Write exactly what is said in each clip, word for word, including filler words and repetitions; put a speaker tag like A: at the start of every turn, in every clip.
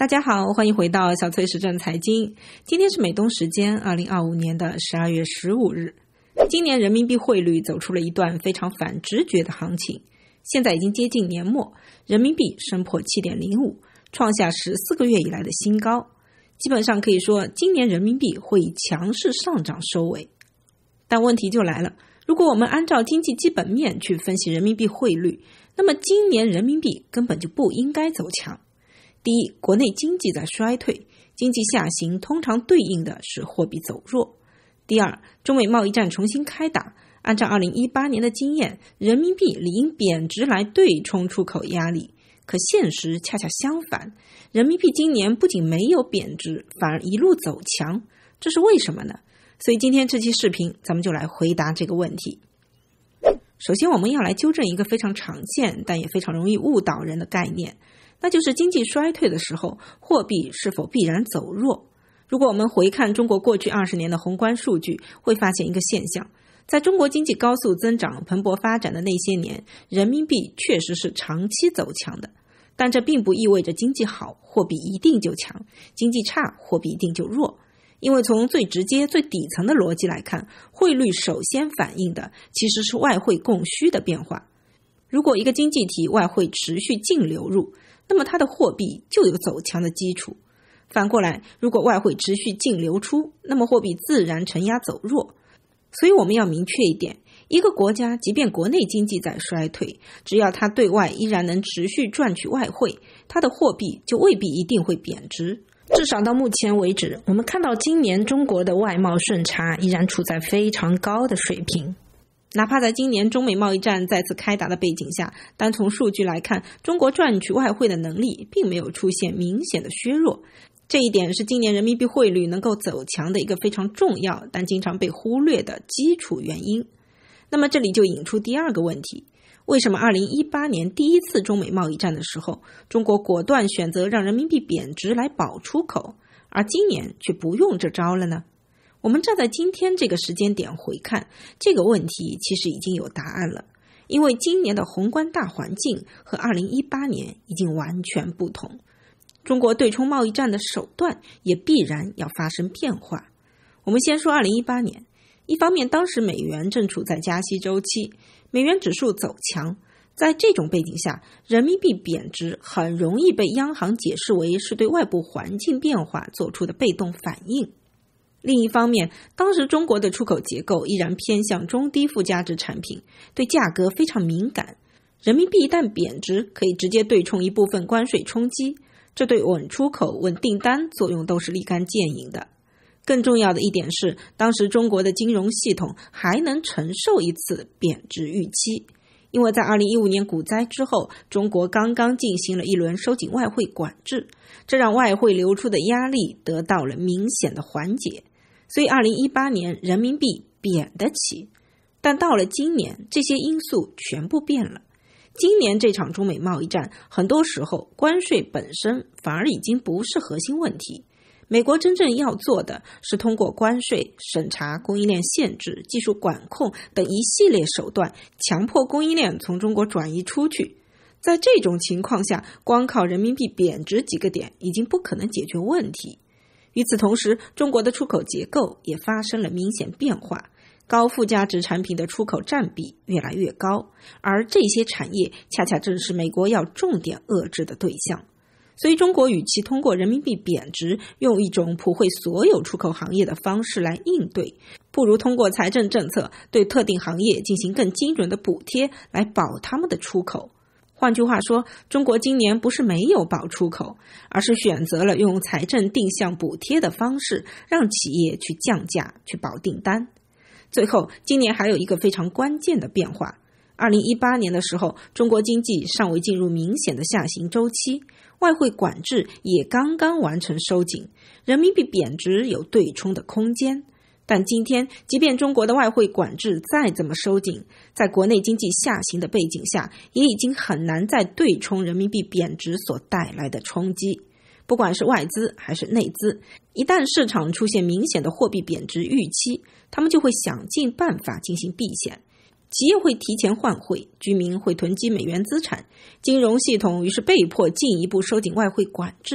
A: 大家好，欢迎回到小翠实证财经。今天是美东时间二零二五年的十二月十五日。今年人民币汇率走出了一段非常反直觉的行情，现在已经接近年末，人民币升破 七点零五， 创下十四个月以来的新高。基本上可以说，今年人民币会以强势上涨收尾。但问题就来了，如果我们按照经济基本面去分析人民币汇率，那么今年人民币根本就不应该走强。第一，国内经济在衰退，经济下行通常对应的是货币走弱。第二，中美贸易战重新开打，按照二零一八年的经验，人民币理应贬值来对冲出口压力，可现实恰恰相反，人民币今年不仅没有贬值，反而一路走强，这是为什么呢？所以今天这期视频咱们就来回答这个问题。首先我们要来纠正一个非常常见但也非常容易误导人的概念，那就是经济衰退的时候，货币是否必然走弱。如果我们回看中国过去二十年的宏观数据，会发现一个现象，在中国经济高速增长、蓬勃发展的那些年，人民币确实是长期走强的，但这并不意味着经济好，货币一定就强，经济差，货币一定就弱。因为从最直接、最底层的逻辑来看，汇率首先反映的其实是外汇供需的变化。如果一个经济体外汇持续净流入，那么它的货币就有走强的基础。反过来，如果外汇持续净流出，那么货币自然承压走弱。所以我们要明确一点，一个国家即便国内经济在衰退，只要它对外依然能持续赚取外汇，它的货币就未必一定会贬值。至少到目前为止，我们看到今年中国的外贸顺差依然处在非常高的水平。哪怕在今年中美贸易战再次开打的背景下，单从数据来看，中国赚取外汇的能力并没有出现明显的削弱。这一点是今年人民币汇率能够走强的一个非常重要但经常被忽略的基础原因。那么这里就引出第二个问题，为什么二零一八年第一次中美贸易战的时候，中国果断选择让人民币贬值来保出口，而今年却不用这招了呢？我们站在今天这个时间点回看，这个问题其实已经有答案了。因为今年的宏观大环境和二零一八年已经完全不同，中国对冲贸易战的手段也必然要发生变化。我们先说二零一八年，一方面当时美元正处在加息周期，美元指数走强，在这种背景下，人民币贬值很容易被央行解释为是对外部环境变化做出的被动反应。另一方面，当时中国的出口结构依然偏向中低附加值产品，对价格非常敏感，人民币一旦贬值，可以直接对冲一部分关税冲击，这对稳出口、稳订单作用都是立竿见影的。更重要的一点是，当时中国的金融系统还能承受一次贬值预期，因为在二零一五年股灾之后，中国刚刚进行了一轮收紧外汇管制，这让外汇流出的压力得到了明显的缓解，所以二零一八年人民币贬得起。但到了今年，这些因素全部变了。今年这场中美贸易战，很多时候关税本身反而已经不是核心问题。美国真正要做的是通过关税、审查、供应链限制、技术管控等一系列手段，强迫供应链从中国转移出去。在这种情况下，光靠人民币贬值几个点已经不可能解决问题。与此同时，中国的出口结构也发生了明显变化，高附加值产品的出口占比越来越高，而这些产业恰恰正是美国要重点遏制的对象。所以中国与其通过人民币贬值，用一种普惠所有出口行业的方式来应对，不如通过财政政策对特定行业进行更精准的补贴，来保他们的出口。换句话说，中国今年不是没有保出口，而是选择了用财政定向补贴的方式，让企业去降价，去保订单。最后，今年还有一个非常关键的变化。二零一八年的时候，中国经济尚未进入明显的下行周期，外汇管制也刚刚完成收紧，人民币贬值有对冲的空间。但今天，即便中国的外汇管制再怎么收紧，在国内经济下行的背景下，也已经很难再对冲人民币贬值所带来的冲击。不管是外资还是内资，一旦市场出现明显的货币贬值预期，他们就会想尽办法进行避险。企业会提前换汇，居民会囤积美元资产，金融系统于是被迫进一步收紧外汇管制，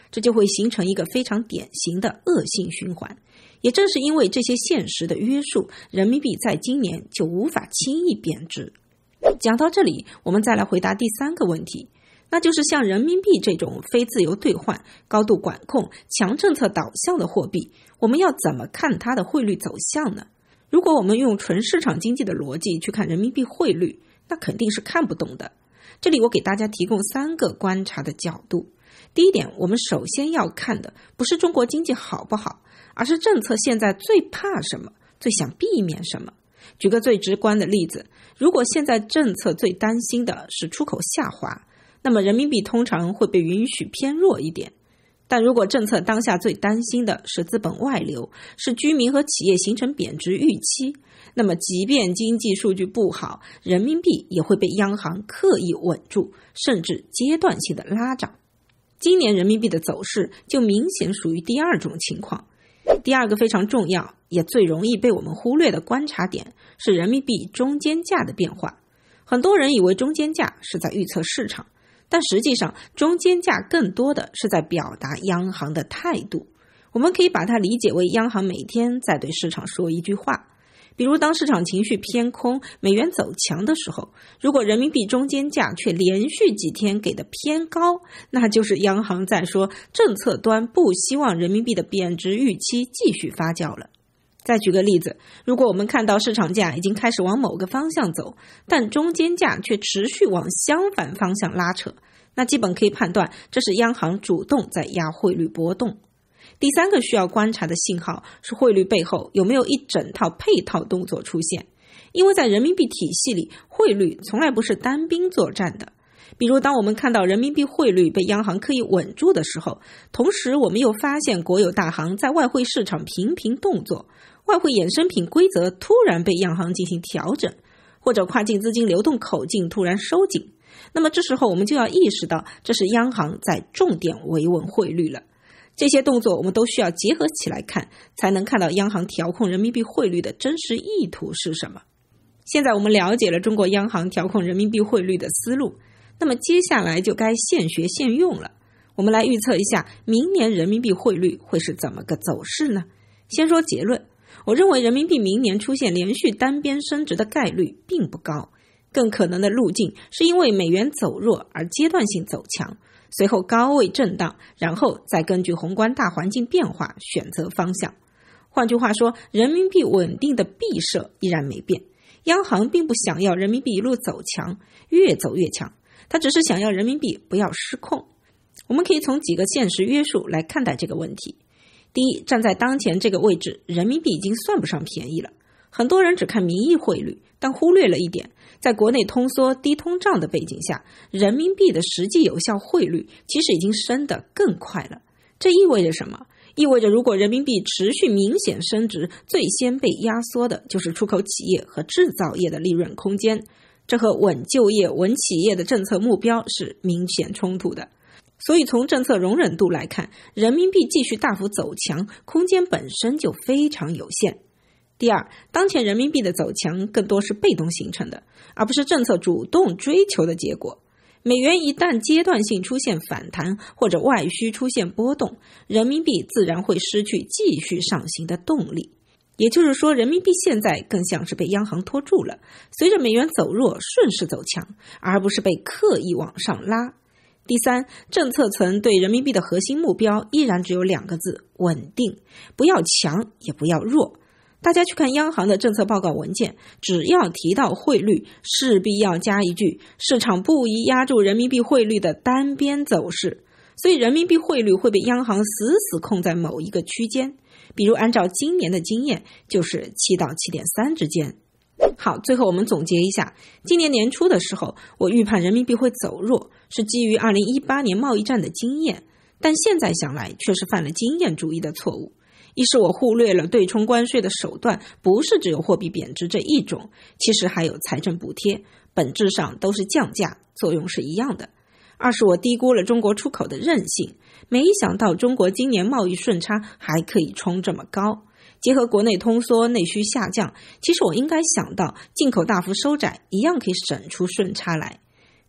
A: 这就会形成一个非常典型的恶性循环。也正是因为这些现实的约束，人民币在今年就无法轻易贬值。讲到这里，我们再来回答第三个问题，那就是像人民币这种非自由兑换、高度管控、强政策导向的货币，我们要怎么看它的汇率走向呢？如果我们用纯市场经济的逻辑去看人民币汇率，那肯定是看不懂的。这里我给大家提供三个观察的角度。第一点，我们首先要看的不是中国经济好不好，而是政策现在最怕什么，最想避免什么。举个最直观的例子，如果现在政策最担心的是出口下滑，那么人民币通常会被允许偏弱一点。但如果政策当下最担心的是资本外流，是居民和企业形成贬值预期，那么即便经济数据不好，人民币也会被央行刻意稳住，甚至阶段性的拉涨。今年人民币的走势就明显属于第二种情况。第二个非常重要也最容易被我们忽略的观察点是人民币中间价的变化。很多人以为中间价是在预测市场，但实际上中间价更多的是在表达央行的态度。我们可以把它理解为央行每天在对市场说一句话。比如当市场情绪偏空，美元走强的时候，如果人民币中间价却连续几天给的偏高，那就是央行在说政策端不希望人民币的贬值预期继续发酵了。再举个例子，如果我们看到市场价已经开始往某个方向走，但中间价却持续往相反方向拉扯，那基本可以判断这是央行主动在压汇率波动。第三个需要观察的信号是汇率背后有没有一整套配套动作出现，因为在人民币体系里，汇率从来不是单兵作战的。比如当我们看到人民币汇率被央行刻意稳住的时候，同时我们又发现国有大行在外汇市场频频动作，外汇衍生品规则突然被央行进行调整，或者跨境资金流动口径突然收紧，那么这时候我们就要意识到这是央行在重点维稳汇率了。这些动作我们都需要结合起来看，才能看到央行调控人民币汇率的真实意图是什么。现在我们了解了中国央行调控人民币汇率的思路，那么接下来就该现学现用了。我们来预测一下明年人民币汇率会是怎么个走势呢？先说结论，我认为人民币明年出现连续单边升值的概率并不高，更可能的路径是因为美元走弱而阶段性走强，随后高位震荡，然后再根据宏观大环境变化选择方向。换句话说，人民币稳定的币设依然没变，央行并不想要人民币一路走强，越走越强，它只是想要人民币不要失控。我们可以从几个现实约束来看待这个问题。第一，站在当前这个位置，人民币已经算不上便宜了。很多人只看名义汇率，但忽略了一点，在国内通缩低通胀的背景下，人民币的实际有效汇率其实已经升得更快了。这意味着什么？意味着如果人民币持续明显升值，最先被压缩的就是出口企业和制造业的利润空间，这和稳就业、稳企业的政策目标是明显冲突的。所以从政策容忍度来看，人民币继续大幅走强，空间本身就非常有限。第二，当前人民币的走强更多是被动形成的，而不是政策主动追求的结果。美元一旦阶段性出现反弹，或者外需出现波动，人民币自然会失去继续上行的动力。也就是说，人民币现在更像是被央行拖住了，随着美元走弱顺势走强，而不是被刻意往上拉。第三，政策层对人民币的核心目标依然只有两个字：稳定，不要强也不要弱。大家去看央行的政策报告文件，只要提到汇率，势必要加一句市场不宜压住人民币汇率的单边走势，所以人民币汇率会被央行死死控在某一个区间，比如按照今年的经验就是七到七点三之间。好，最后我们总结一下，今年年初的时候我预判人民币会走弱，是基于二零一八年贸易战的经验，但现在想来却是犯了经验主义的错误。一是我忽略了对冲关税的手段不是只有货币贬值这一种，其实还有财政补贴，本质上都是降价，作用是一样的。二是我低估了中国出口的韧性，没想到中国今年贸易顺差还可以冲这么高。结合国内通缩、内需下降，其实我应该想到进口大幅收窄一样可以省出顺差来。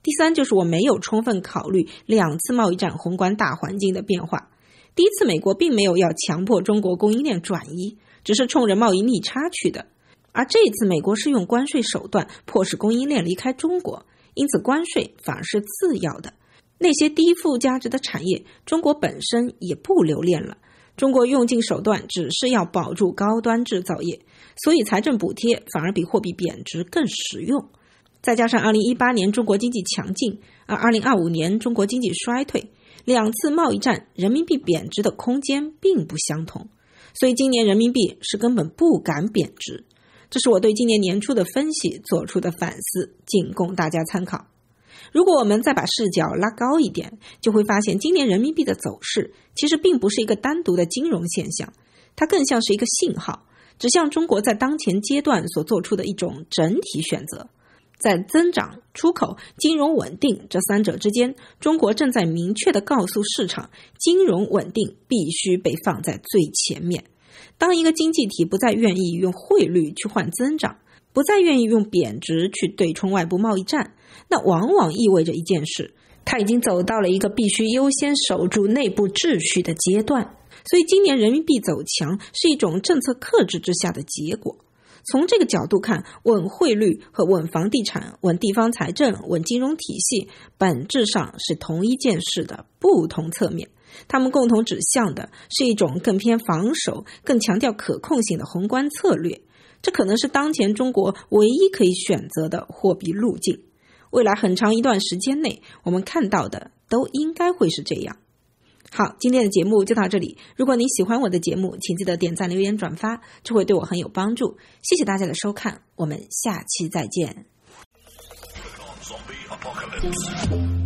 A: 第三就是我没有充分考虑两次贸易战宏观大环境的变化。第一次美国并没有要强迫中国供应链转移，只是冲着贸易逆差去的，而这一次美国是用关税手段迫使供应链离开中国，因此关税反而是次要的。那些低附加值的产业，中国本身也不留恋了。中国用尽手段只是要保住高端制造业，所以财政补贴反而比货币贬值更实用。再加上二零一八年中国经济强劲，而二零二五年中国经济衰退，两次贸易战人民币贬值的空间并不相同，所以今年人民币是根本不敢贬值。这是我对今年年初的分析做出的反思，仅供大家参考。如果我们再把视角拉高一点，就会发现今年人民币的走势其实并不是一个单独的金融现象，它更像是一个信号，指向中国在当前阶段所做出的一种整体选择。在增长、出口、金融稳定这三者之间，中国正在明确地告诉市场，金融稳定必须被放在最前面。当一个经济体不再愿意用汇率去换增长，不再愿意用贬值去对冲外部贸易战，那往往意味着一件事，它已经走到了一个必须优先守住内部秩序的阶段。所以今年人民币走强是一种政策克制之下的结果。从这个角度看，稳汇率和稳房地产、稳地方财政、稳金融体系本质上是同一件事的不同侧面，它们共同指向的是一种更偏防守、更强调可控性的宏观策略。这可能是当前中国唯一可以选择的货币路径。未来很长一段时间内，我们看到的都应该会是这样。好，今天的节目就到这里。如果你喜欢我的节目，请记得点赞、留言、转发，这会对我很有帮助。谢谢大家的收看，我们下期再见。